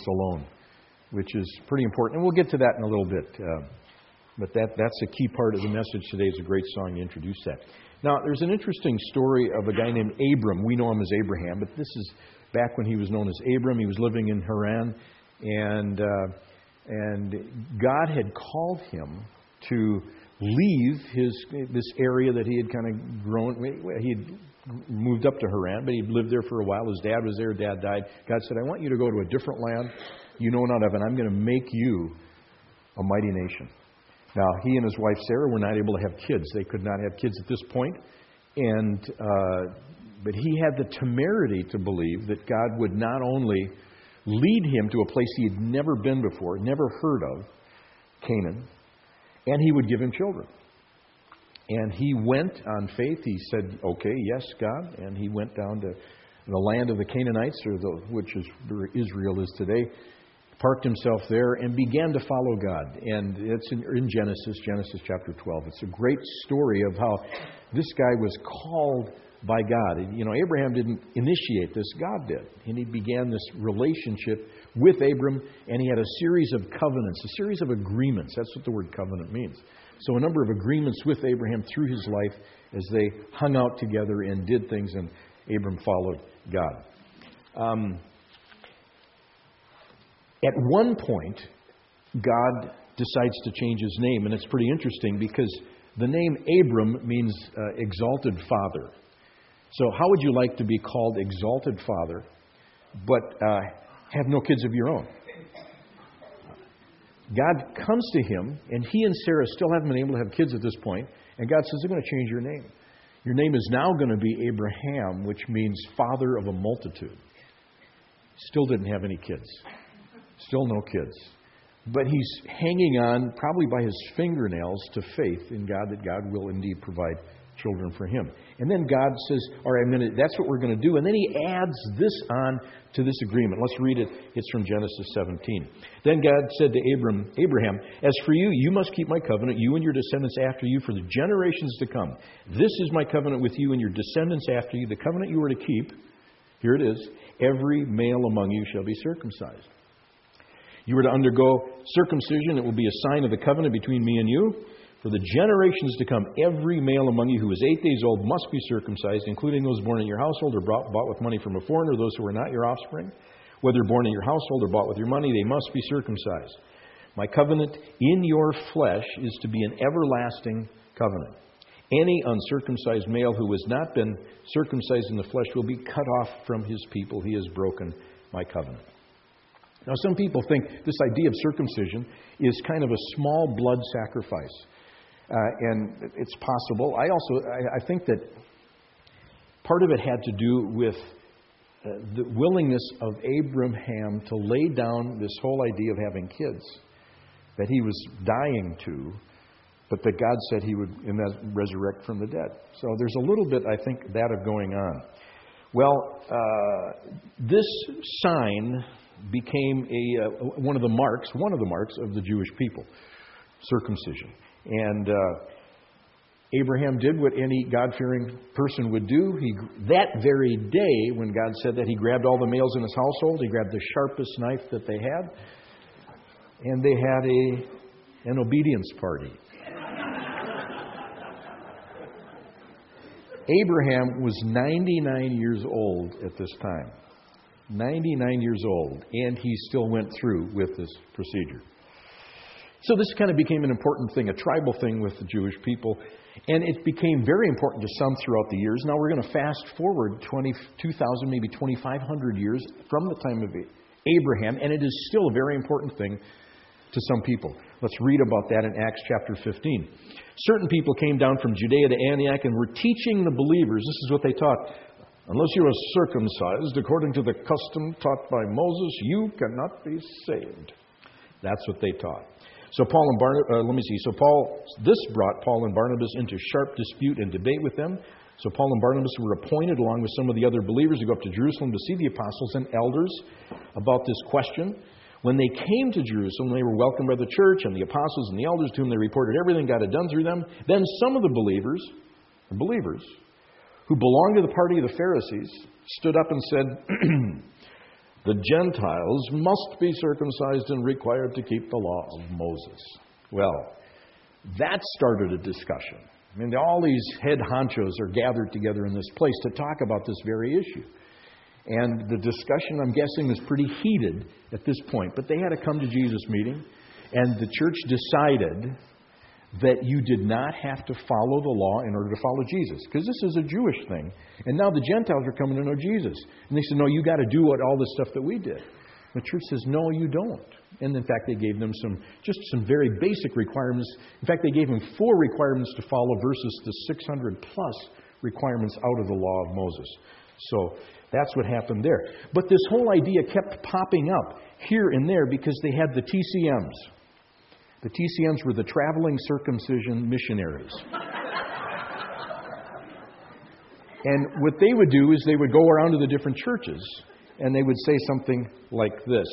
alone, which is pretty important. And we'll get to that in a little bit. But that's a key part of the message today. It's a great song to introduce that. Now, there's an interesting story of a guy named Abram. We know him as Abraham, but this is back when he was known as Abram. He was living in Haran, and God had called him to leave this area that he had kind of grown. He had moved up to Haran, but he'd lived there for a while. His dad was there. Dad died. God said, I want you to go to a different land you know not of, and I'm going to make you a mighty nation. Now, he and his wife Sarah were not able to have kids. They could not have kids at this point. But he had the temerity to believe that God would not only lead him to a place he had never been before, never heard of, Canaan, and he would give him children. And he went on faith. He said, okay, yes, God. And he went down to the land of the Canaanites, which is where Israel is today, parked himself there and began to follow God. And it's in Genesis chapter 12. It's a great story of how this guy was called by God. You know, Abraham didn't initiate this, God did. And he began this relationship with Abram, and he had a series of covenants, a series of agreements. That's what the word covenant means. So a number of agreements with Abraham through his life as they hung out together and did things, and Abram followed God. At one point, God decides to change his name, and it's pretty interesting because the name Abram means exalted father. So how would you like to be called exalted father, but have no kids of your own? God comes to him, and he and Sarah still haven't been able to have kids at this point, and God says, I'm going to change your name. Your name is now going to be Abraham, which means father of a multitude. Still didn't have any kids. Still no kids. But he's hanging on, probably by his fingernails, to faith in God that God will indeed provide children for him. And then God says, all right, that's what we're going to do. And then he adds this on to this agreement. Let's read it. It's from Genesis 17. Then God said to Abraham, as for you, you must keep my covenant, you and your descendants after you, for the generations to come. This is my covenant with you and your descendants after you, the covenant you are to keep. Here it is. Every male among you shall be circumcised. You are to undergo circumcision. It will be a sign of the covenant between me and you. For the generations to come, every male among you who is 8 days old must be circumcised, including those born in your household or bought with money from a foreigner, those who are not your offspring. Whether born in your household or bought with your money, they must be circumcised. My covenant in your flesh is to be an everlasting covenant. Any uncircumcised male who has not been circumcised in the flesh will be cut off from his people. He has broken my covenant. Now, some people think this idea of circumcision is kind of a small blood sacrifice. And it's possible. I think that part of it had to do with the willingness of Abraham to lay down this whole idea of having kids that he was dying to, but that God said he would resurrect from the dead. So there's a little bit, I think, that of going on. Well, this sign became one of the marks of the Jewish people, circumcision. And Abraham did what any God-fearing person would do. That very day, when God said that, he grabbed all the males in his household. He grabbed the sharpest knife that they had, and they had an obedience party. Abraham was 99 years old at this time. 99 years old, and he still went through with this procedure. So this kind of became an important thing, a tribal thing with the Jewish people, and it became very important to some throughout the years. Now we're going to fast forward 2,000, maybe 2,500 years from the time of Abraham, and it is still a very important thing to some people. Let's read about that in Acts chapter 15. Certain people came down from Judea to Antioch and were teaching the believers. This is what they taught. Unless you are circumcised according to the custom taught by Moses, you cannot be saved. That's what they taught. So this brought Paul and Barnabas into sharp dispute and debate with them. So Paul and Barnabas were appointed, along with some of the other believers, to go up to Jerusalem to see the apostles and elders about this question. When they came to Jerusalem, they were welcomed by the church and the apostles and the elders, to whom they reported everything God had done through them. Then some of the believers who belonged to the party of the Pharisees stood up and said, The Gentiles must be circumcised and required to keep the law of Moses. Well, that started a discussion. I mean, all these head honchos are gathered together in this place to talk about this very issue. And the discussion, I'm guessing, was pretty heated at this point. But they had to come to Jesus' meeting, and the church decided that you did not have to follow the law in order to follow Jesus. Because this is a Jewish thing. And now the Gentiles are coming to know Jesus. And they said, no, you got to do all this stuff that we did. The church says, no, you don't. And in fact, they gave them some very basic requirements. In fact, they gave them 4 requirements to follow versus the 600 plus requirements out of the law of Moses. So that's what happened there. But this whole idea kept popping up here and there because they had the TCMs. The TCMs were the traveling circumcision missionaries. And what they would do is they would go around to the different churches and they would say something like this.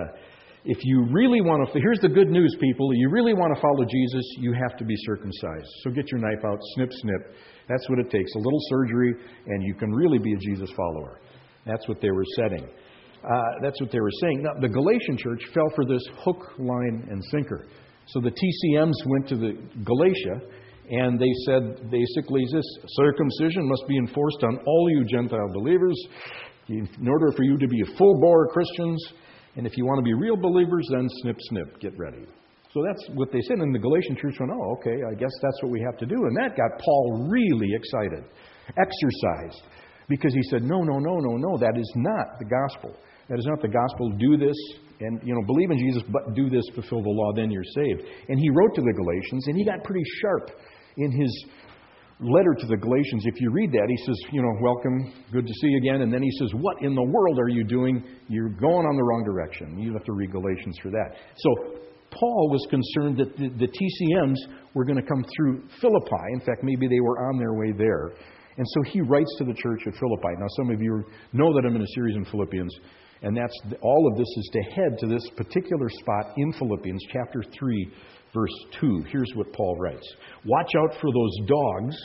If you really want to, here's the good news, people. You really want to follow Jesus, you have to be circumcised. So get your knife out, snip, snip. That's what it takes. A little surgery, and you can really be a Jesus follower. That's what they were setting. That's what they were saying. Now, the Galatian church fell for this hook, line, and sinker. So the TCMs went to the Galatia, and they said basically this: circumcision must be enforced on all you Gentile believers in order for you to be full-bore Christians. And if you want to be real believers, then snip, snip, get ready. So that's what they said. And the Galatian church went, oh, okay, I guess that's what we have to do. And that got Paul really excited, exercised, because he said, no, that is not the gospel. That is not the gospel. Do this and, believe in Jesus, but do this, fulfill the law, then you're saved. And he wrote to the Galatians, and he got pretty sharp in his letter to the Galatians. If you read that, he says, welcome, good to see you again. And then he says, what in the world are you doing? You're going on the wrong direction. You have to read Galatians for that. So Paul was concerned that the TCMs were going to come through Philippi. In fact, maybe they were on their way there. And so he writes to the church at Philippi. Now, some of you know that I'm in a series in Philippians, and that's all of this is to head to this particular spot in Philippians, chapter 3, verse 2. Here's what Paul writes. Watch out for those dogs,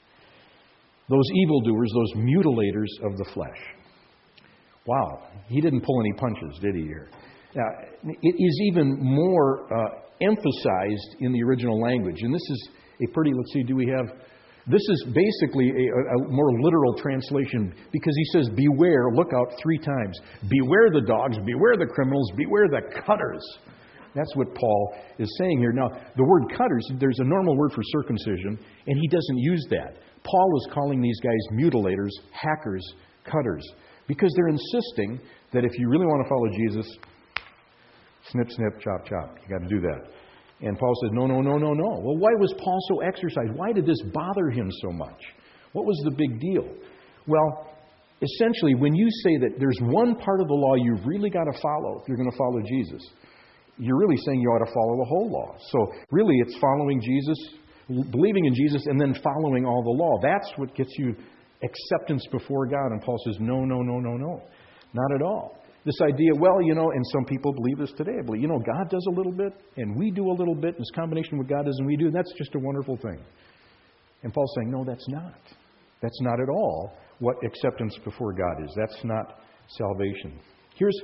those evildoers, those mutilators of the flesh. Wow, he didn't pull any punches, did he here? Now, it is even more emphasized in the original language. And this is a pretty, this is basically a more literal translation, because he says, beware, look out 3 times. Beware the dogs, beware the criminals, beware the cutters. That's what Paul is saying here. Now, the word cutters, there's a normal word for circumcision, and he doesn't use that. Paul is calling these guys mutilators, hackers, cutters, because they're insisting that if you really want to follow Jesus, snip, snip, chop, chop. You got to do that. And Paul says, no. Well, why was Paul so exercised? Why did this bother him so much? What was the big deal? Well, essentially, when you say that there's one part of the law you've really got to follow if you're going to follow Jesus, you're really saying you ought to follow the whole law. So really, it's following Jesus, believing in Jesus, and then following all the law. That's what gets you acceptance before God. And Paul says, no. Not at all. This idea, and some people believe this today. I believe, God does a little bit, and we do a little bit. And this combination of what God does and we do, and that's just a wonderful thing. And Paul's saying, no, that's not. That's not at all what acceptance before God is. That's not salvation. Here's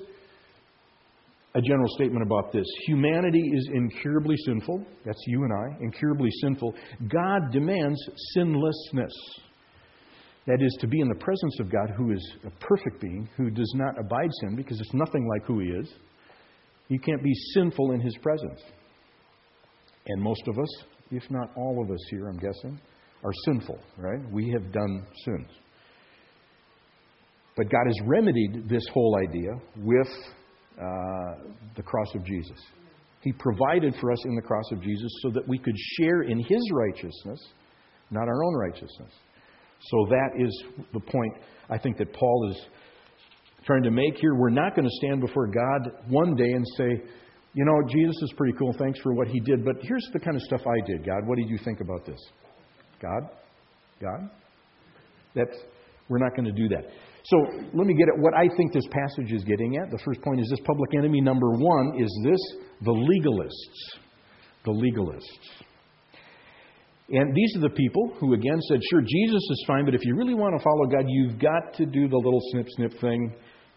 a general statement about this. Humanity is incurably sinful. That's you and I, incurably sinful. God demands sinlessness. That is, to be in the presence of God, who is a perfect being, who does not abide sin, because it's nothing like who He is. You can't be sinful in His presence. And most of us, if not all of us here, I'm guessing, are sinful, right? We have done sins. But God has remedied this whole idea with the cross of Jesus. He provided for us in the cross of Jesus so that we could share in His righteousness, not our own righteousness. So that is the point I think that Paul is trying to make here. We're not going to stand before God one day and say, Jesus is pretty cool. Thanks for what He did. But here's the kind of stuff I did, God. What did you think about this? God? We're not going to do that. So let me get at what I think this passage is getting at. The first point is this: public enemy number 1 is this: the legalists. The legalists. And these are the people who, again, said, sure, Jesus is fine, but if you really want to follow God, you've got to do the little snip, snip thing.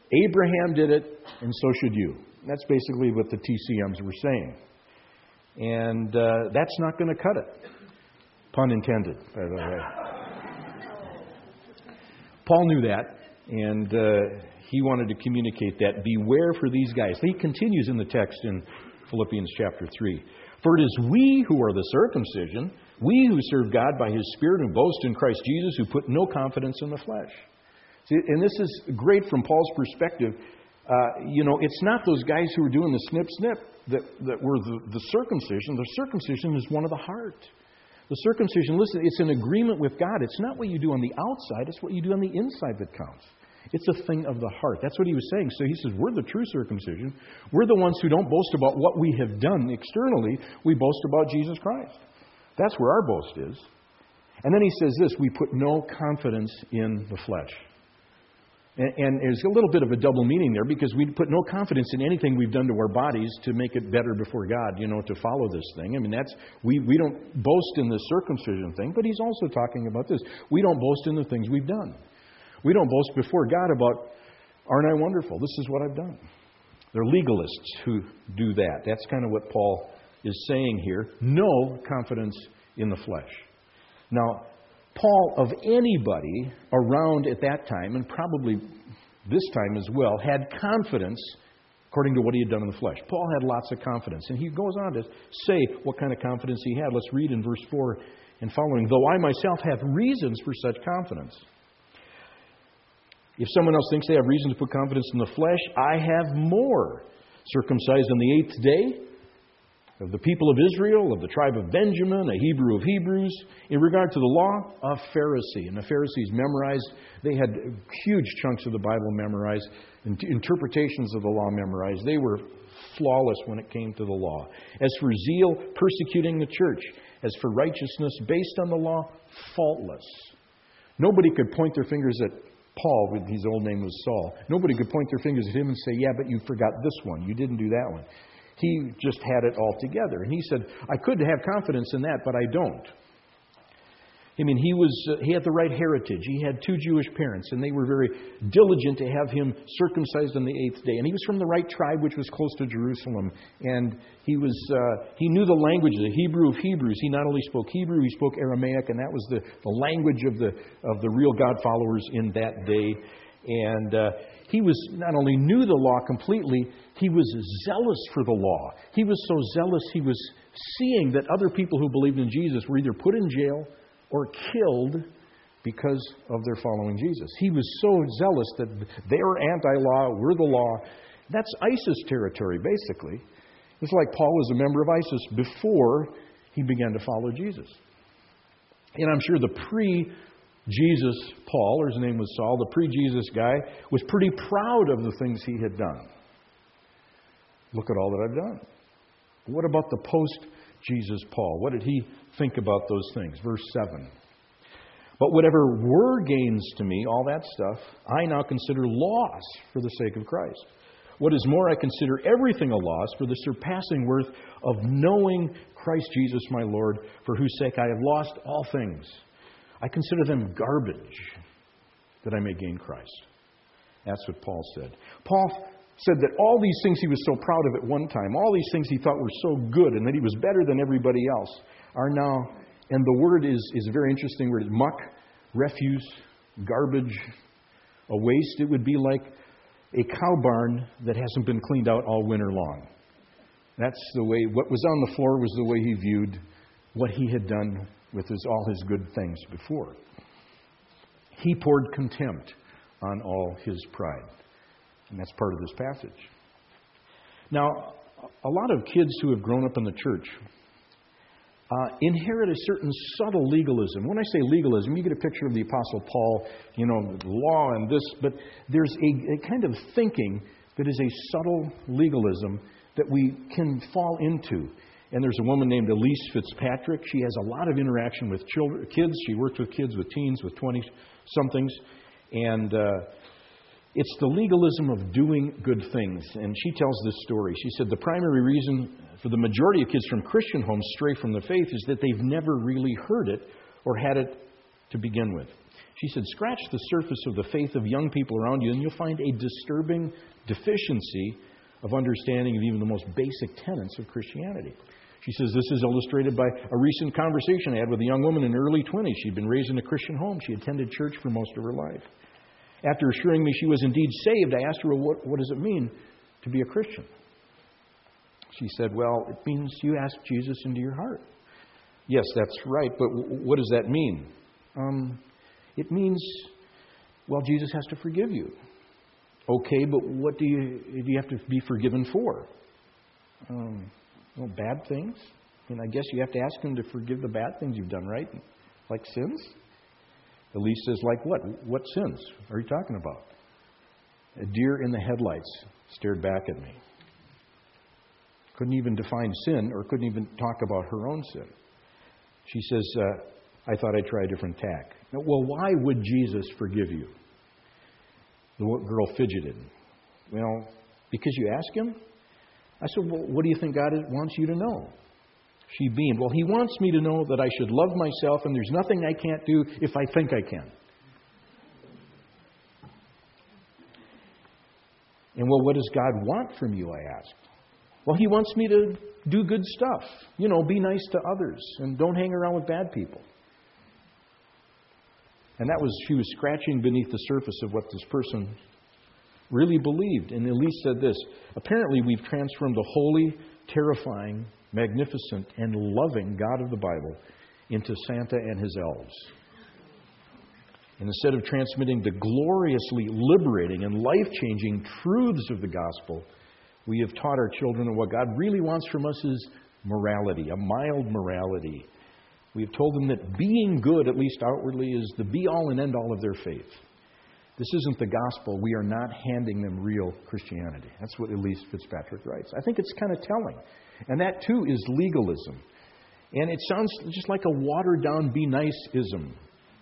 Abraham did it, and so should you. That's basically what the TCMs were saying. And that's not going to cut it. Pun intended, by the way. Paul knew that, and he wanted to communicate that. Beware for these guys. He continues in the text in Philippians chapter 3. For it is we who are the circumcision, we who serve God by His Spirit and boast in Christ Jesus, who put no confidence in the flesh. See, and this is great from Paul's perspective. It's not those guys who are doing the snip that were the circumcision. The circumcision is one of the heart. The circumcision, listen, it's an agreement with God. It's not what you do on the outside, it's what you do on the inside that counts. It's a thing of the heart. That's what he was saying. So he says, we're the true circumcision. We're the ones who don't boast about what we have done externally. We boast about Jesus Christ. That's where our boast is. And then he says this, we put no confidence in the flesh. And there's a little bit of a double meaning there, because we put no confidence in anything we've done to our bodies to make it better before God, to follow this thing. I mean, we don't boast in the circumcision thing, but he's also talking about this. We don't boast in the things we've done. We don't boast before God about, aren't I wonderful? This is what I've done. They're legalists who do that. That's kind of what Paul is saying here. No confidence in the flesh. Now, Paul, of anybody around at that time, and probably this time as well, had confidence according to what he had done in the flesh. Paul had lots of confidence. And he goes on to say what kind of confidence he had. Let's read in verse 4 and following. Though I myself have reasons for such confidence. If someone else thinks they have reason to put confidence in the flesh, I have more. Circumcised on the 8th day, of the people of Israel, of the tribe of Benjamin, a Hebrew of Hebrews. In regard to the law, a Pharisee. And the Pharisees memorized, they had huge chunks of the Bible memorized, interpretations of the law memorized. They were flawless when it came to the law. As for zeal, persecuting the church. As for righteousness, based on the law, faultless. Nobody could point their fingers at Paul, his old name was Saul. Nobody could point their fingers at him and say, yeah, but you forgot this one. You didn't do that one. He just had it all together. And he said, I could have confidence in that, but I don't. I mean, he had the right heritage. He had 2 Jewish parents, and they were very diligent to have him circumcised on the 8th day. And he was from the right tribe, which was close to Jerusalem. And he knew the language, the Hebrew of Hebrews. He not only spoke Hebrew, he spoke Aramaic, and that was the language of the real God followers in that day. And he was not only knew the law completely, he was zealous for the law. He was so zealous, he was seeing that other people who believed in Jesus were either put in jail or killed because of their following Jesus. He was so zealous that they're anti-law, we're the law. That's ISIS territory, basically. It's like Paul was a member of ISIS before he began to follow Jesus. And I'm sure the pre-Jesus Paul, or his name was Saul, the pre-Jesus guy, was pretty proud of the things he had done. Look at all that I've done. What about the post-Jesus Paul? What did he think about those things? Verse 7. But whatever were gains to me, all that stuff, I now consider loss for the sake of Christ. What is more, I consider everything a loss for the surpassing worth of knowing Christ Jesus my Lord, for whose sake I have lost all things. I consider them garbage that I may gain Christ. That's what Paul said. Paul said that all these things he was so proud of at one time, all these things he thought were so good and that he was better than everybody else, are now, and the word is a very interesting word, muck, refuse, garbage, a waste. It would be like a cow barn that hasn't been cleaned out all winter long. That's the way, what was on the floor was the way he viewed what he had done with all his good things before. He poured contempt on all his pride. And that's part of this passage. Now, a lot of kids who have grown up in the church inherit a certain subtle legalism. When I say legalism, you get a picture of the Apostle Paul, law and this, but there's a kind of thinking that is a subtle legalism that we can fall into. And there's a woman named Elise Fitzpatrick. She has a lot of interaction with kids. She works with kids, with teens, with 20-somethings. And it's the legalism of doing good things. And she tells this story. She said the primary reason for the majority of kids from Christian homes stray from the faith is that they've never really heard it or had it to begin with. She said, scratch the surface of the faith of young people around you, and you'll find a disturbing deficiency of understanding of even the most basic tenets of Christianity. She says, this is illustrated by a recent conversation I had with a young woman in her early 20s. She'd been raised in a Christian home. She attended church for most of her life. After assuring me she was indeed saved, I asked her, well, what does it mean to be a Christian? She said, well, it means you ask Jesus into your heart. Yes, that's right, but what does that mean? It means, well, Jesus has to forgive you. Okay, but what do you have to be forgiven for? Well, bad things. I guess you have to ask Him to forgive the bad things you've done, right? Like sins? Elise says, like what? What sins are you talking about? A deer in the headlights stared back at me. Couldn't even define sin, or couldn't even talk about her own sin. She says, I thought I'd try a different tack. Well, why would Jesus forgive you? The girl fidgeted. Well, because you ask Him? I said, well, what do you think God wants you to know? She beamed. Well, He wants me to know that I should love myself and there's nothing I can't do if I think I can. And well, what does God want from you, I asked. Well, He wants me to do good stuff. Be nice to others and don't hang around with bad people. And she was scratching beneath the surface of what this person really believed. And Elise said this, apparently we've transformed the holy, terrifying, magnificent, and loving God of the Bible into Santa and his elves. And instead of transmitting the gloriously liberating and life-changing truths of the gospel, we have taught our children that what God really wants from us is morality, a mild morality. We have told them that being good, at least outwardly, is the be-all and end-all of their faith. This isn't the gospel. We are not handing them real Christianity. That's what Elise Fitzpatrick writes. I think it's kind of telling. And that, too, is legalism. And it sounds just like a watered-down be-nice-ism.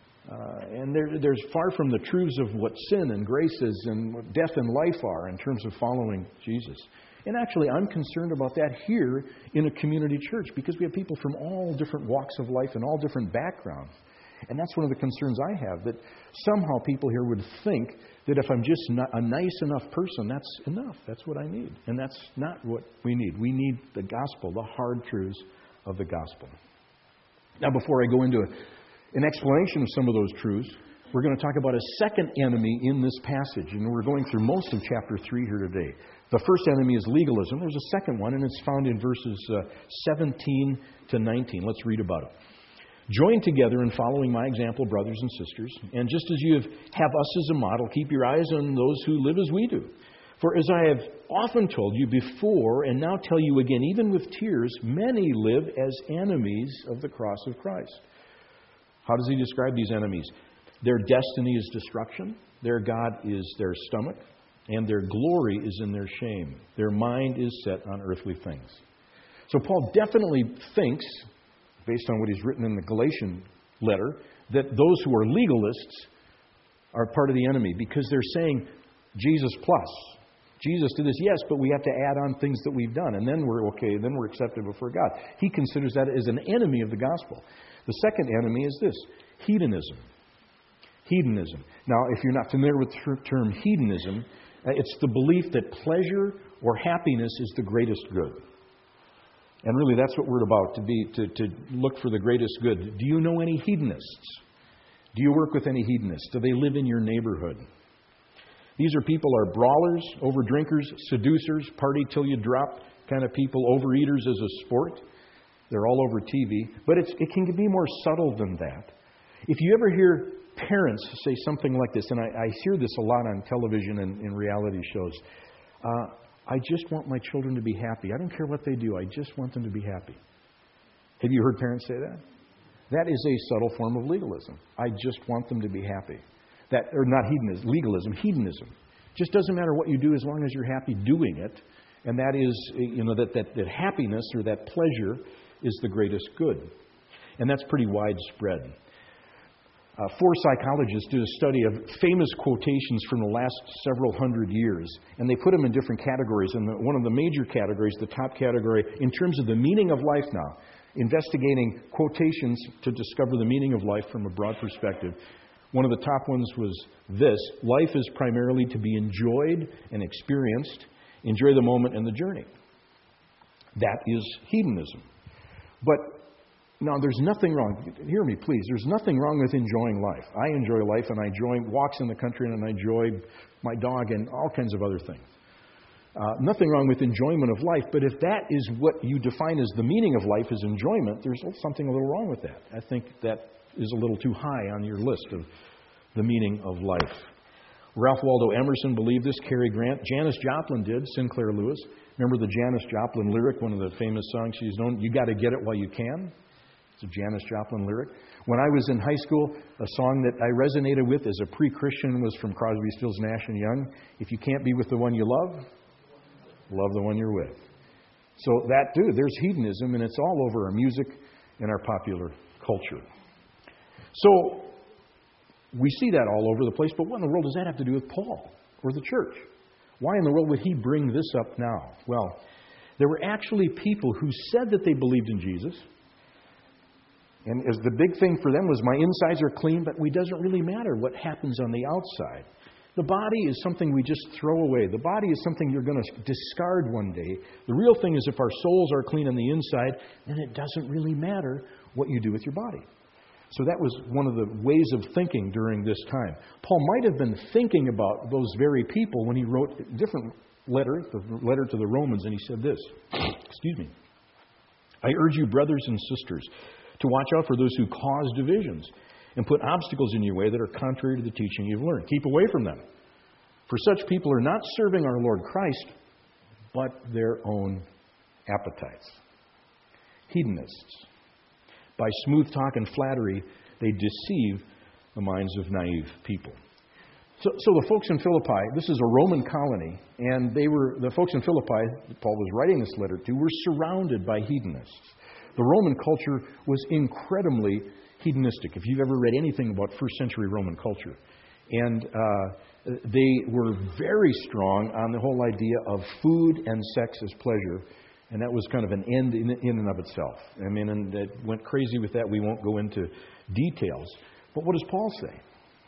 And there's far from the truths of what sin and grace is and what death and life are in terms of following Jesus. And actually, I'm concerned about that here in a community church because we have people from all different walks of life and all different backgrounds. And that's one of the concerns I have, that somehow people here would think that if I'm just not a nice enough person, that's enough. That's what I need. And that's not what we need. We need the gospel, the hard truths of the gospel. Now, before I go into an explanation of some of those truths, we're going to talk about a second enemy in this passage. And we're going through most of chapter 3 here today. The first enemy is legalism. There's a second one, and it's found in verses 17 to 19. Let's read about it. Join together in following my example, brothers and sisters. And just as you have us as a model, keep your eyes on those who live as we do. For as I have often told you before, and now tell you again, even with tears, many live as enemies of the cross of Christ. How does he describe these enemies? Their destiny is destruction. Their God is their stomach. And their glory is in their shame. Their mind is set on earthly things. So Paul definitely thinks, based on what he's written in the Galatian letter, that those who are legalists are part of the enemy because they're saying Jesus plus. Jesus did this, yes, but we have to add on things that we've done, and then we're okay, then we're accepted before God. He considers that as an enemy of the gospel. The second enemy is this, hedonism. Hedonism. Now, if you're not familiar with the term hedonism, it's the belief that pleasure or happiness is the greatest good. And really, that's what we're about, to look for the greatest good. Do you know any hedonists? Do you work with any hedonists? Do they live in your neighborhood? These are people are brawlers, overdrinkers, seducers, party till you drop kind of people, overeaters as a sport. They're all over TV. But it can be more subtle than that. If you ever hear parents say something like this, and I hear this a lot on television and in reality shows, I just want my children to be happy. I don't care what they do. I just want them to be happy. Have you heard parents say that? That is a subtle form of legalism. I just want them to be happy. Or not hedonism, legalism, hedonism. Just doesn't matter what you do as long as you're happy doing it. And that is, that happiness or that pleasure is the greatest good. And that's pretty widespread. 4 psychologists did a study of famous quotations from the last several hundred years, and they put them in different categories. And one of the major categories, the top category, in terms of the meaning of life now, investigating quotations to discover the meaning of life from a broad perspective, One of the top ones was this: life is primarily to be enjoyed and experienced. Enjoy the moment and the journey. That is hedonism. But now there's nothing wrong. Hear me, please. There's nothing wrong with enjoying life. I enjoy life, and I enjoy walks in the country, and I enjoy my dog and all kinds of other things. Nothing wrong with enjoyment of life, but if that is what you define as the meaning of life is enjoyment, there's something a little wrong with that. I think that is a little too high on your list of the meaning of life. Ralph Waldo Emerson believed this, Cary Grant. Janis Joplin did, Sinclair Lewis. Remember the Janis Joplin lyric, one of the famous songs she's known, "You Gotta Get It While You Can"? It's a Janis Joplin lyric. When I was in high school, a song that I resonated with as a pre-Christian was from Crosby, Stills, Nash & Young. "If you can't be with the one you love, love the one you're with." So that, too, there's hedonism, and it's all over our music and our popular culture. So we see that all over the place, but what in the world does that have to do with Paul or the church? Why in the world would he bring this up now? Well, there were actually people who said that they believed in Jesus, and as the big thing for them was, my insides are clean, but it doesn't really matter what happens on the outside. The body is something we just throw away. The body is something you're going to discard one day. The real thing is, if our souls are clean on the inside, then it doesn't really matter what you do with your body. So that was one of the ways of thinking during this time. Paul might have been thinking about those very people when he wrote a different letter, the letter to the Romans, and he said this, excuse me, "I urge you, brothers and sisters, to watch out for those who cause divisions and put obstacles in your way that are contrary to the teaching you've learned. Keep away from them. For such people are not serving our Lord Christ, but their own appetites." Hedonists. By smooth talk and flattery, they deceive the minds of naive people. So the folks in Philippi, this is a Roman colony, and the folks in Philippi, Paul was writing this letter to, were surrounded by hedonists. The Roman culture was incredibly hedonistic, if you've ever read anything about first century Roman culture. And they were very strong on the whole idea of food and sex as pleasure. And that was kind of an end in and of itself. I mean, and it went crazy with that. We won't go into details. But what does Paul say?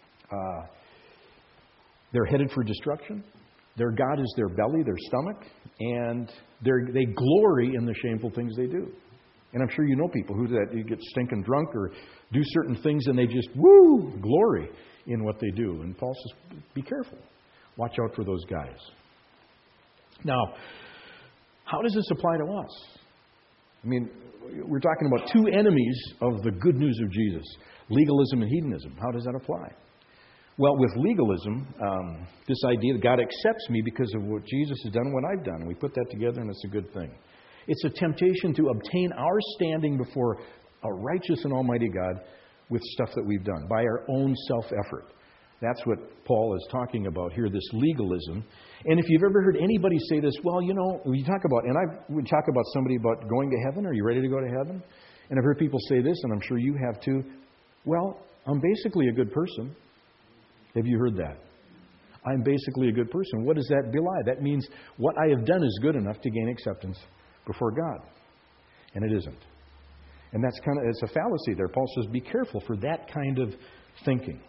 They're headed for destruction. Their God is their belly, their stomach. And they glory in the shameful things they do. And I'm sure you know people who get stinking drunk or do certain things and they just, glory in what they do. And Paul says, be careful. Watch out for those guys. Now, how does this apply to us? I mean, we're talking about two enemies of the good news of Jesus, legalism and hedonism. How does that apply? Well, with legalism, this idea that God accepts me because of what Jesus has done and what I've done. We put that together and it's a good thing. It's a temptation to obtain our standing before a righteous and almighty God with stuff that we've done, by our own self-effort. That's what Paul is talking about here, this legalism. And if you've ever heard anybody say this, well, you know, we talk about somebody about going to heaven. Are you ready to go to heaven? And I've heard people say this, and I'm sure you have too. Well, I'm basically a good person. Have you heard that? I'm basically a good person. What does that belie? That means what I have done is good enough to gain acceptance before God. And it isn't. And it's a fallacy there. Paul says, be careful for that kind of thinking.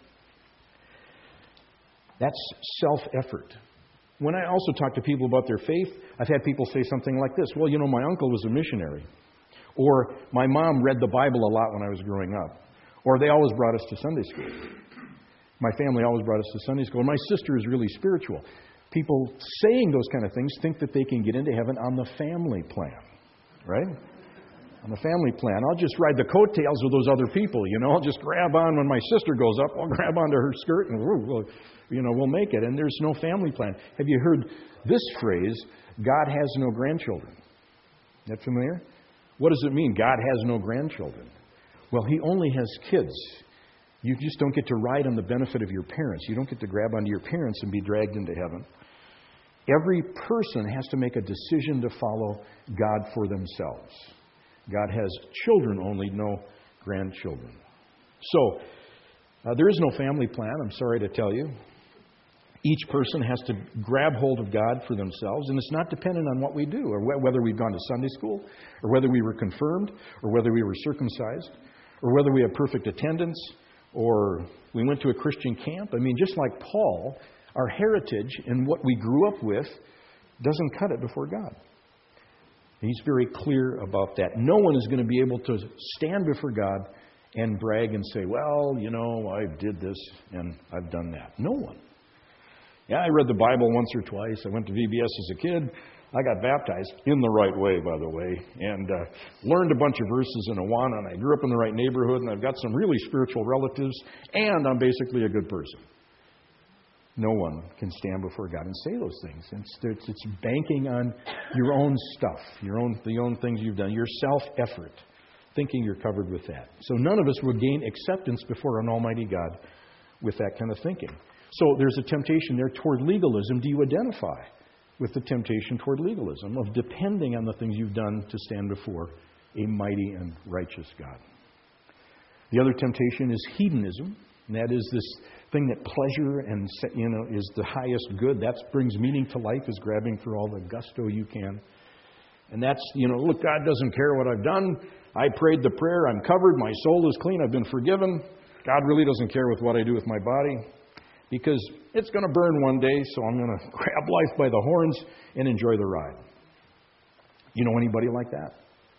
That's self-effort. When I also talk to people about their faith, I've had people say something like this. Well, you know, my uncle was a missionary. Or my mom read the Bible a lot when I was growing up. Or they always brought us to Sunday school. My family always brought us to Sunday school. And my sister is really spiritual. People saying those kind of things think that they can get into heaven on the family plan. Right? On the family plan. I'll just ride the coattails of those other people, you know. I'll just grab on when my sister goes up. I'll grab onto her skirt and we'll make it. And there's no family plan. Have you heard this phrase, God has no grandchildren? Is that familiar? What does it mean, God has no grandchildren? Well, He only has kids. You just don't get to ride on the benefit of your parents. You don't get to grab onto your parents and be dragged into heaven. Every person has to make a decision to follow God for themselves. God has children only, no grandchildren. So, there is no family plan, I'm sorry to tell you. Each person has to grab hold of God for themselves, and it's not dependent on what we do, or whether we've gone to Sunday school, or whether we were confirmed, or whether we were circumcised, or whether we have perfect attendance, or we went to a Christian camp. I mean, just like Paul, our heritage and what we grew up with doesn't cut it before God. He's very clear about that. No one is going to be able to stand before God and brag and say, well, you know, I did this and I've done that. No one. Yeah, I read the Bible once or twice. I went to VBS as a kid. I got baptized in the right way, by the way, and learned a bunch of verses in Awana, and I grew up in the right neighborhood, and I've got some really spiritual relatives, and I'm basically a good person. No one can stand before God and say those things. It's banking on your own stuff, the own things you've done, your self-effort, thinking you're covered with that. So none of us will gain acceptance before an almighty God with that kind of thinking. So there's a temptation there toward legalism. Do you identify with the temptation toward legalism of depending on the things you've done to stand before a mighty and righteous God? The other temptation is hedonism, and that is this thing that pleasure and is the highest good. That brings meaning to life, is grabbing for all the gusto you can. And that's, look, God doesn't care what I've done. I prayed the prayer. I'm covered. My soul is clean. I've been forgiven. God really doesn't care with what I do with my body, because it's going to burn one day, so I'm going to grab life by the horns and enjoy the ride. You know anybody like that?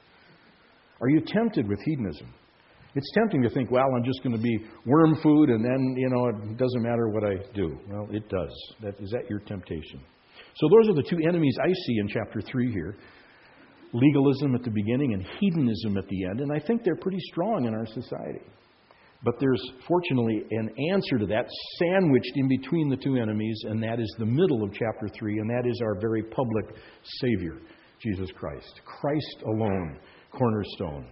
Are you tempted with hedonism? It's tempting to think, well, I'm just going to be worm food, and then, it doesn't matter what I do. Well, it does. Is that your temptation? So those are the two enemies I see in chapter 3 here. Legalism at the beginning and hedonism at the end. And I think they're pretty strong in our society. But there's, fortunately, an answer to that sandwiched in between the two enemies, and that is the middle of chapter 3, and that is our very public Savior, Jesus Christ. Christ alone, cornerstone.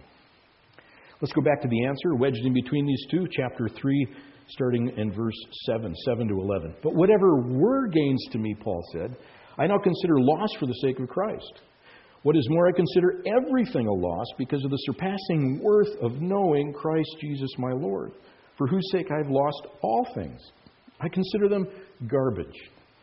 Let's go back to the answer, wedged in between these two, chapter 3, starting in verse 7 to 11. But whatever were gains to me, Paul said, I now consider loss for the sake of Christ. What is more, I consider everything a loss because of the surpassing worth of knowing Christ Jesus my Lord, for whose sake I have lost all things. I consider them garbage,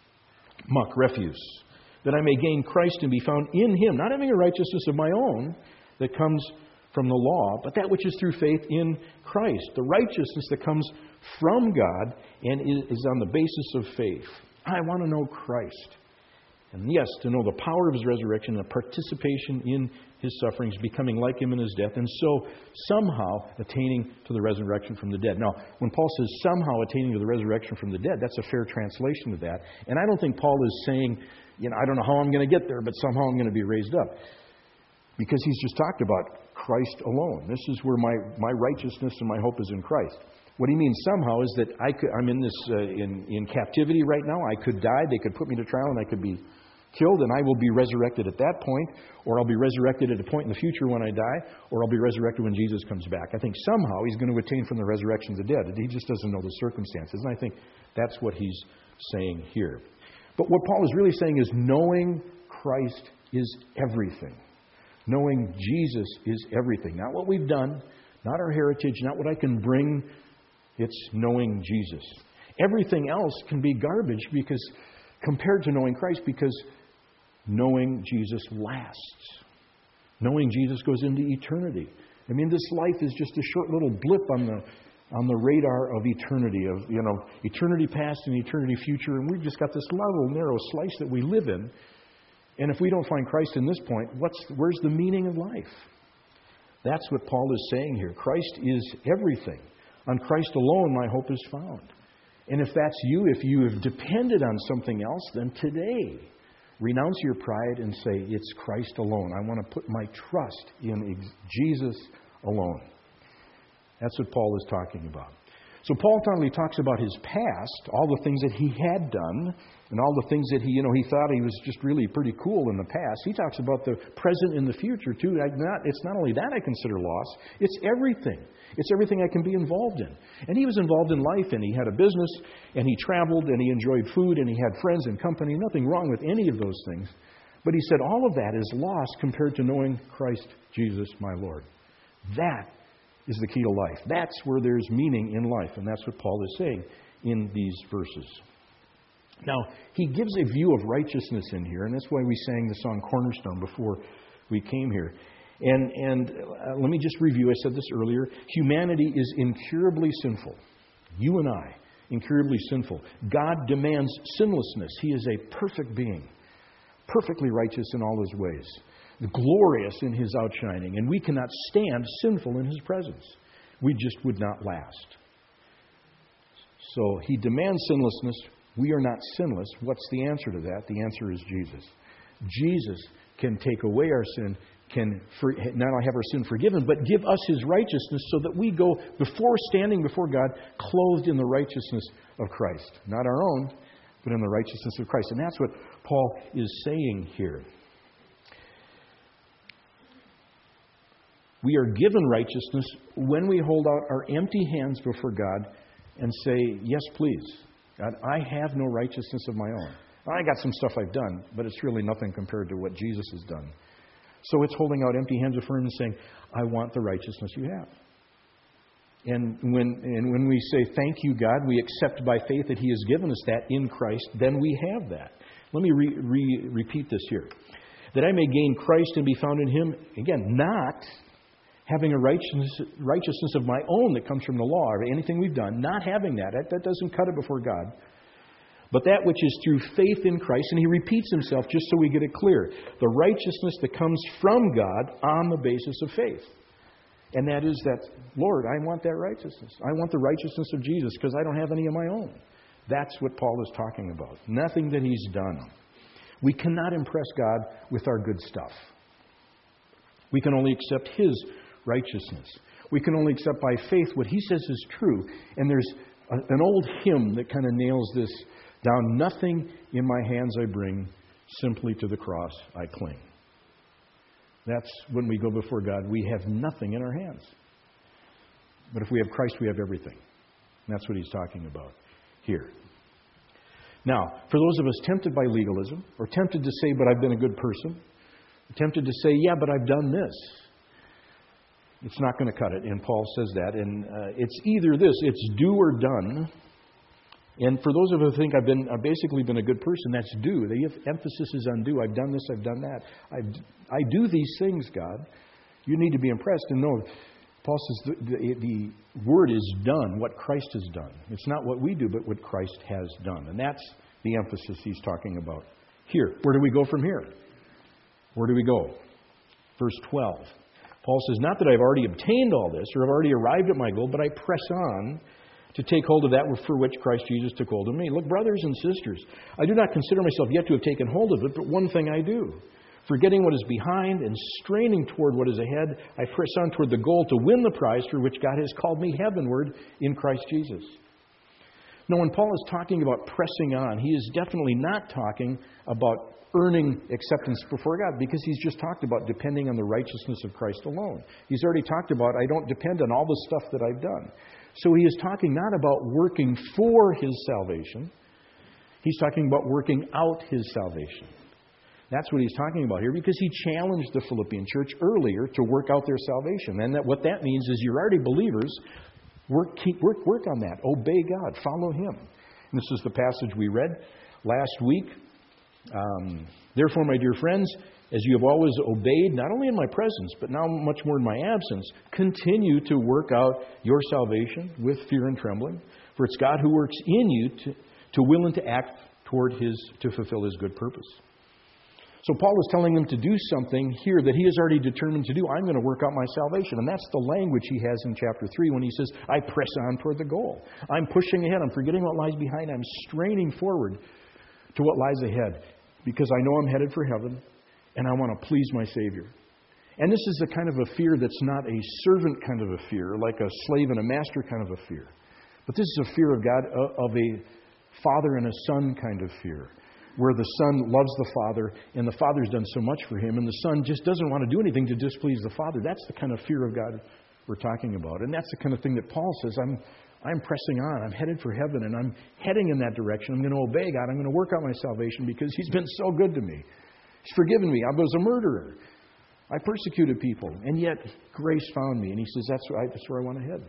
muck, refuse, that I may gain Christ and be found in Him, not having a righteousness of my own that comes from the law, but that which is through faith in Christ, the righteousness that comes from God and is on the basis of faith. I want to know Christ. And yes, to know the power of His resurrection, the participation in His sufferings, becoming like Him in His death, and so somehow attaining to the resurrection from the dead. Now, when Paul says somehow attaining to the resurrection from the dead, that's a fair translation of that. And I don't think Paul is saying, I don't know how I'm going to get there, but somehow I'm going to be raised up. Because he's just talked about Christ alone. This is where my righteousness and my hope is in Christ. What he means somehow is that I'm in this in captivity right now. I could die. They could put me to trial and I could be killed, and I will be resurrected at that point, or I'll be resurrected at a point in the future when I die, or I'll be resurrected when Jesus comes back. I think somehow he's going to attain from the resurrection of the dead. He just doesn't know the circumstances, and I think that's what he's saying here. But what Paul is really saying is knowing Christ is everything. Knowing Jesus is everything. Not what we've done, not our heritage, not what I can bring. It's knowing Jesus. Everything else can be garbage because compared to knowing Christ, because knowing Jesus lasts. Knowing Jesus goes into eternity. I mean, this life is just a short little blip on the radar of eternity, eternity past and eternity future, and we've just got this little narrow slice that we live in. And if we don't find Christ in this point, where's the meaning of life? That's what Paul is saying here. Christ is everything. On Christ alone, my hope is found. And if that's you, if you have depended on something else, then today, renounce your pride and say, it's Christ alone. I want to put my trust in Jesus alone. That's what Paul is talking about. So Paul not only talks about his past, all the things that he had done, and all the things that he thought he was just really pretty cool in the past. He talks about the present and the future too. It's not only that I consider loss, it's everything. It's everything I can be involved in. And he was involved in life, and he had a business, and he traveled, and he enjoyed food, and he had friends and company. Nothing wrong with any of those things. But he said all of that is loss compared to knowing Christ Jesus my Lord. That is the key to life. That's where there's meaning in life. And that's what Paul is saying in these verses. Now, he gives a view of righteousness in here, and that's why we sang the song Cornerstone before we came here. And let me just review. I said this earlier. Humanity is incurably sinful. You and I, incurably sinful. God demands sinlessness. He is a perfect being, perfectly righteous in all His ways, glorious in His outshining. And we cannot stand sinful in His presence. We just would not last. So He demands sinlessness. We are not sinless. What's the answer to that? The answer is Jesus. Jesus can take away our sin, can not only have our sin forgiven, but give us His righteousness so that we go standing before God clothed in the righteousness of Christ. Not our own, but in the righteousness of Christ. And that's what Paul is saying here. We are given righteousness when we hold out our empty hands before God and say, yes, please. God, I have no righteousness of my own. I got some stuff I've done, but it's really nothing compared to what Jesus has done. So it's holding out empty hands before Him and saying, I want the righteousness you have. And when we say, thank you, God, we accept by faith that He has given us that in Christ, then we have that. Let me repeat this here. That I may gain Christ and be found in Him, again, not having a righteousness of my own that comes from the law or anything we've done, not having that doesn't cut it before God. But that which is through faith in Christ, and He repeats Himself just so we get it clear. The righteousness that comes from God on the basis of faith. And that is that, Lord, I want that righteousness. I want the righteousness of Jesus because I don't have any of my own. That's what Paul is talking about. Nothing that he's done. We cannot impress God with our good stuff. We can only accept His righteousness. We can only accept by faith what He says is true. And there's an old hymn that kind of nails this down. Nothing in my hands I bring, simply to the cross I cling. That's when we go before God. We have nothing in our hands. But if we have Christ, we have everything. And that's what He's talking about here. Now, for those of us tempted by legalism, or tempted to say, but I've been a good person, tempted to say, yeah, but I've done this, it's not going to cut it. And Paul says that. And it's either this, it's do or done. And for those of us who think I've basically been a good person, that's do. The emphasis is on do. I've done this, I've done that. I do these things, God. You need to be impressed and know. Paul says the word is done, what Christ has done. It's not what we do, but what Christ has done. And that's the emphasis he's talking about here. Where do we go from here? Where do we go? Verse 12. Paul says, not that I've already obtained all this or have already arrived at my goal, but I press on to take hold of that for which Christ Jesus took hold of me. Look, brothers and sisters, I do not consider myself yet to have taken hold of it, but one thing I do. Forgetting what is behind and straining toward what is ahead, I press on toward the goal to win the prize for which God has called me heavenward in Christ Jesus. Now, when Paul is talking about pressing on, he is definitely not talking about earning acceptance before God, because he's just talked about depending on the righteousness of Christ alone. He's already talked about, I don't depend on all the stuff that I've done. So he is talking not about working for his salvation. He's talking about working out his salvation. That's what he's talking about here, because he challenged the Philippian church earlier to work out their salvation. And what that means is you're already believers. Work on that. Obey God. Follow Him. And this is the passage we read last week. Therefore, my dear friends, as you have always obeyed, not only in my presence, but now much more in my absence, continue to work out your salvation with fear and trembling. For it's God who works in you to will and to act to fulfill His good purpose. So Paul is telling them to do something here that he has already determined to do. I'm going to work out my salvation. And that's the language he has in chapter 3 when he says, I press on toward the goal. I'm pushing ahead. I'm forgetting what lies behind. I'm straining forward to what lies ahead, because I know I'm headed for heaven and I want to please my Savior. And this is the kind of a fear that's not a servant kind of a fear, like a slave and a master kind of a fear. But this is a fear of God, of a father and a son kind of fear, where the son loves the father and the father's done so much for him and the son just doesn't want to do anything to displease the father. That's the kind of fear of God we're talking about. And that's the kind of thing that Paul says, I'm pressing on. I'm headed for heaven and I'm heading in that direction. I'm going to obey God. I'm going to work out my salvation because He's been so good to me. He's forgiven me. I was a murderer. I persecuted people. And yet grace found me. And he says, that's where I want to head.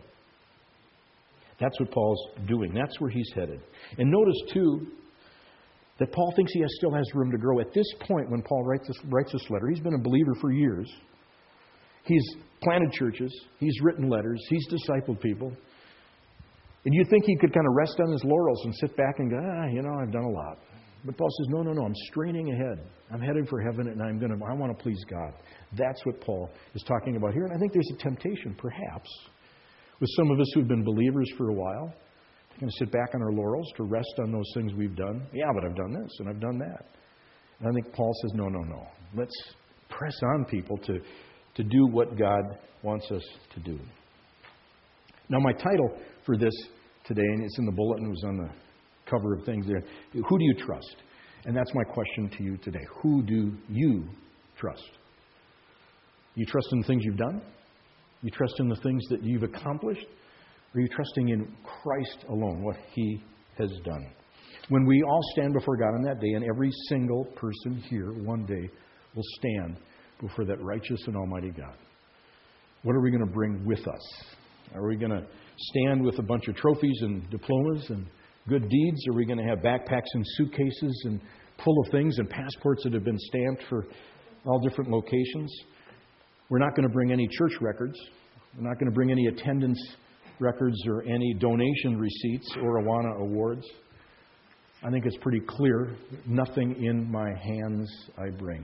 That's what Paul's doing. That's where he's headed. And notice too, that Paul thinks he still has room to grow. At this point, when Paul writes this letter, he's been a believer for years. He's planted churches. He's written letters. He's discipled people. And you'd think he could kind of rest on his laurels and sit back and go, I've done a lot. But Paul says, no, I'm straining ahead. I'm headed for heaven, and I want to please God. That's what Paul is talking about here. And I think there's a temptation, perhaps, with some of us who've been believers for a while, to kind of sit back on our laurels, to rest on those things we've done. Yeah, but I've done this and I've done that. And I think Paul says, no. Let's press on people to do what God wants us to do. Now, my title for this today, and it's in the bulletin, it was on the cover of things there. Who do you trust? And that's my question to you today. Who do you trust? You trust in the things you've done? You trust in the things that you've accomplished? Or are you trusting in Christ alone, what He has done? When we all stand before God on that day, and every single person here one day will stand before that righteous and almighty God, what are we going to bring with us? Are we going to stand with a bunch of trophies and diplomas and good deeds? Are we going to have backpacks and suitcases and full of things and passports that have been stamped for all different locations? We're not going to bring any church records. We're not going to bring any attendance records or any donation receipts or Awana awards. I think it's pretty clear. Nothing in my hands I bring.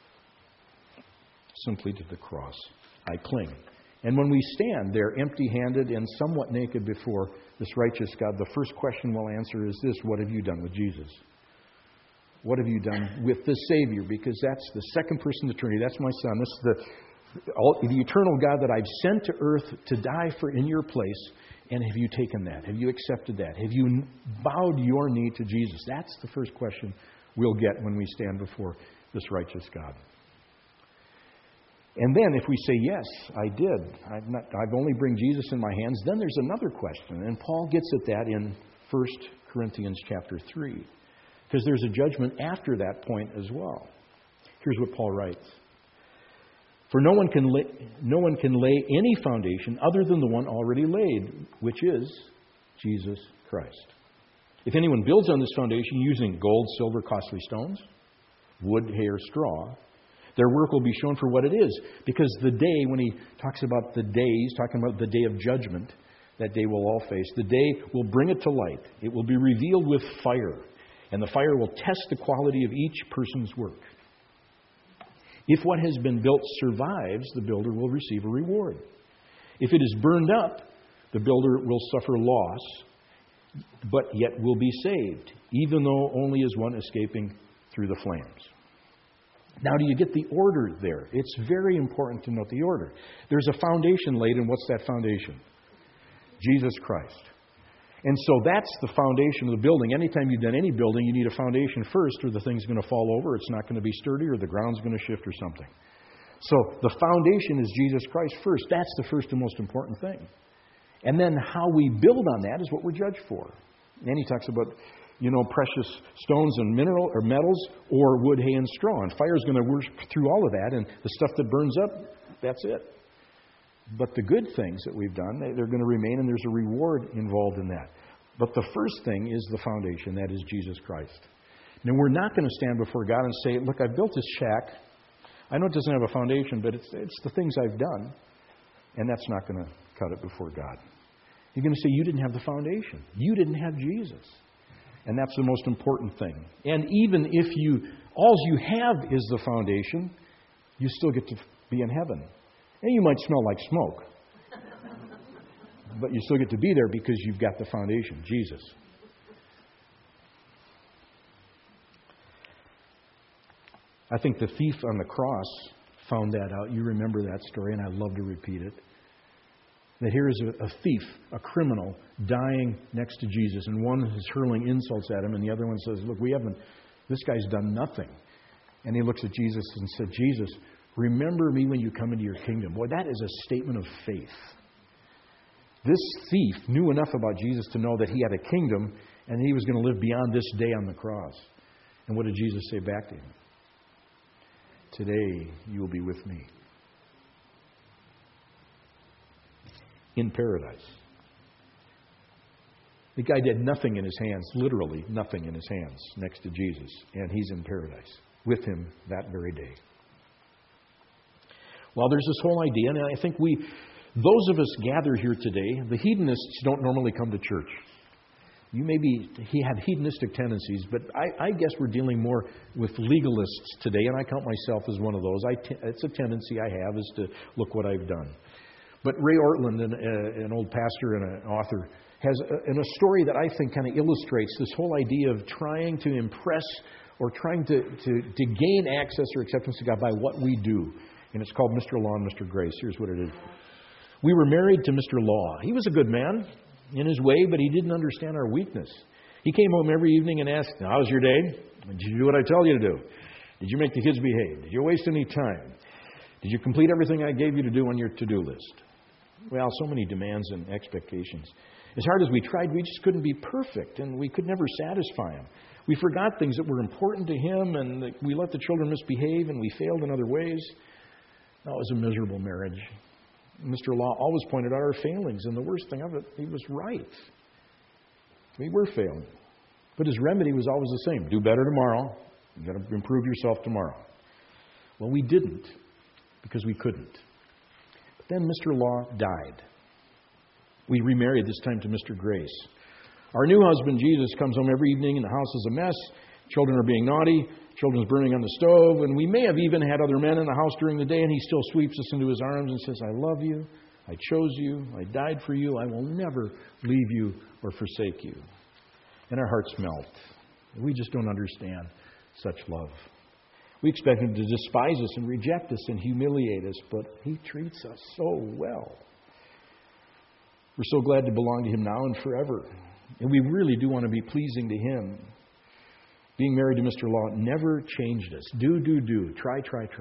Simply to the cross I cling. And when we stand there empty-handed and somewhat naked before this righteous God, the first question we'll answer is this: what have you done with Jesus? What have you done with the Savior? Because that's the second person of the Trinity. That's my Son. This is the eternal God that I've sent to earth to die for in your place. And have you taken that? Have you accepted that? Have you bowed your knee to Jesus? That's the first question we'll get when we stand before this righteous God. And then if we say, yes, I did, I've only bring Jesus in my hands, then there's another question. And Paul gets at that in 1 Corinthians chapter 3. Because there's a judgment after that point as well. Here's what Paul writes. For no one can lay any foundation other than the one already laid, which is Jesus Christ. If anyone builds on this foundation using gold, silver, costly stones, wood, hay, or straw, their work will be shown for what it is. Because the day, when he talks about the day, he's talking about the day of judgment, that day we'll all face. The day will bring it to light. It will be revealed with fire. And the fire will test the quality of each person's work. If what has been built survives, the builder will receive a reward. If it is burned up, the builder will suffer loss, but yet will be saved, even though only as one escaping through the flames. Now, do you get the order there? It's very important to note the order. There's a foundation laid, and what's that foundation? Jesus Christ. And so that's the foundation of the building. Anytime you've done any building, you need a foundation first, or the thing's going to fall over, it's not going to be sturdy, or the ground's going to shift or something. So the foundation is Jesus Christ first. That's the first and most important thing. And then how we build on that is what we're judged for. And he talks about, precious stones and mineral or metals, or wood, hay, and straw. And fire's going to work through all of that, and the stuff that burns up, that's it. But the good things that we've done, they're going to remain, and there's a reward involved in that. But the first thing is the foundation, that is Jesus Christ. Now, we're not going to stand before God and say, look, I've built this shack. I know it doesn't have a foundation, but it's the things I've done. And that's not going to cut it before God. You're going to say, you didn't have the foundation. You didn't have Jesus. And that's the most important thing. And even if all you have is the foundation, you still get to be in heaven. And you might smell like smoke. But you still get to be there because you've got the foundation, Jesus. I think the thief on the cross found that out. You remember that story, and I love to repeat it. That here is a thief, a criminal, dying next to Jesus, and one is hurling insults at him, and the other one says, look, this guy's done nothing. And he looks at Jesus and said, Jesus, remember me when you come into your kingdom. Boy, that is a statement of faith. This thief knew enough about Jesus to know that he had a kingdom, and he was going to live beyond this day on the cross. And what did Jesus say back to him? Today you will be with me in paradise. The guy did nothing in his hands, literally nothing in his hands, next to Jesus, and he's in paradise with him that very day. Well, there's this whole idea, and I think those of us gather here today, the hedonists don't normally come to church. He had hedonistic tendencies, but I guess we're dealing more with legalists today, and I count myself as one of those. It's a tendency I have, is to look what I've done. But Ray Ortlund, an old pastor and an author, has a story that I think kind of illustrates this whole idea of trying to impress or trying to gain access or acceptance to God by what we do. And it's called Mr. Law and Mr. Grace. Here's what it is. We were married to Mr. Law. He was a good man in his way, but he didn't understand our weakness. He came home every evening and asked, "How was your day? Did you do what I told you to do? Did you make the kids behave? Did you waste any time? Did you complete everything I gave you to do on your to-do list?" Well, so many demands and expectations. As hard as we tried, we just couldn't be perfect, and we could never satisfy him. We forgot things that were important to him, and we let the children misbehave, and we failed in other ways. That was a miserable marriage. Mr. Law always pointed out our failings, and the worst thing of it, he was right. We were failing. But his remedy was always the same. Do better tomorrow. You've got to improve yourself tomorrow. Well, we didn't, because we couldn't. But then Mr. Law died. We remarried, this time to Mr. Grace. Our new husband, Jesus, comes home every evening, and the house is a mess. Children are being naughty. Children's burning on the stove. And we may have even had other men in the house during the day, and he still sweeps us into his arms and says, "I love you. I chose you. I died for you. I will never leave you or forsake you." And our hearts melt. We just don't understand such love. We expect him to despise us and reject us and humiliate us, but he treats us so well. We're so glad to belong to him now and forever. And we really do want to be pleasing to him. Being married to Mr. Law never changed us. Do. Try.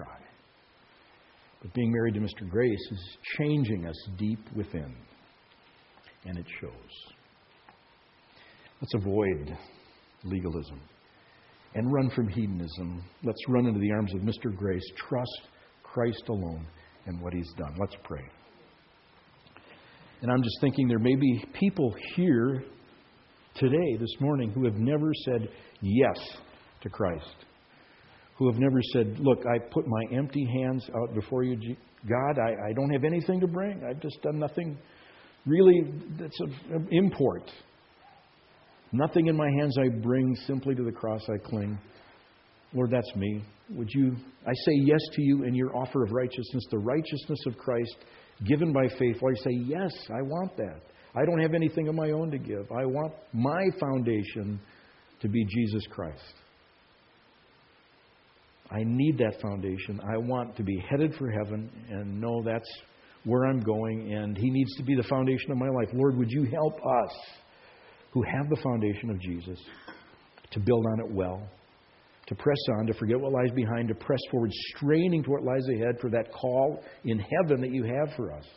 But being married to Mr. Grace is changing us deep within. And it shows. Let's avoid legalism and run from hedonism. Let's run into the arms of Mr. Grace. Trust Christ alone and what he's done. Let's pray. And I'm just thinking there may be people here today, this morning, who have never said yes to Christ. Who have never said, "Look, I put my empty hands out before you, God. I don't have anything to bring. I've just done nothing really that's of import. Nothing in my hands I bring, simply to the cross I cling." Lord, that's me. I say yes to you in your offer of righteousness, the righteousness of Christ given by faith. Lord, I say, yes, I want that. I don't have anything of my own to give. I want my foundation to be Jesus Christ. I need that foundation. I want to be headed for heaven and know that's where I'm going, and he needs to be the foundation of my life. Lord, would you help us who have the foundation of Jesus to build on it well, to press on, to forget what lies behind, to press forward, straining to what lies ahead for that call in heaven that you have for us.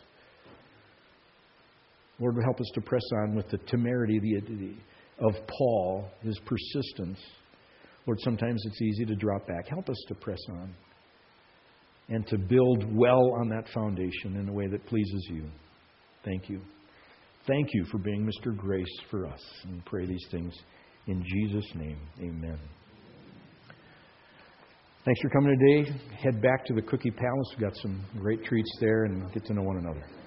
Lord, help us to press on with the temerity of Paul, his persistence. Lord, sometimes it's easy to drop back. Help us to press on and to build well on that foundation in a way that pleases you. Thank you. Thank you for being Mr. Grace for us. And pray these things in Jesus' name. Amen. Thanks for coming today. Head back to the Cookie Palace. We've got some great treats there, and get to know one another.